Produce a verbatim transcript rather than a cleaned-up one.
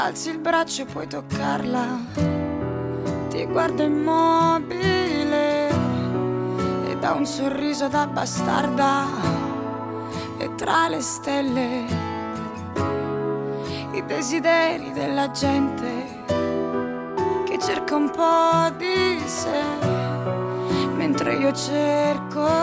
Alzi il braccio e puoi toccarla, ti guarda immobile e dà un sorriso da bastarda. E tra le stelle i desideri della gente che cerca un po' di sé, mentre io cerco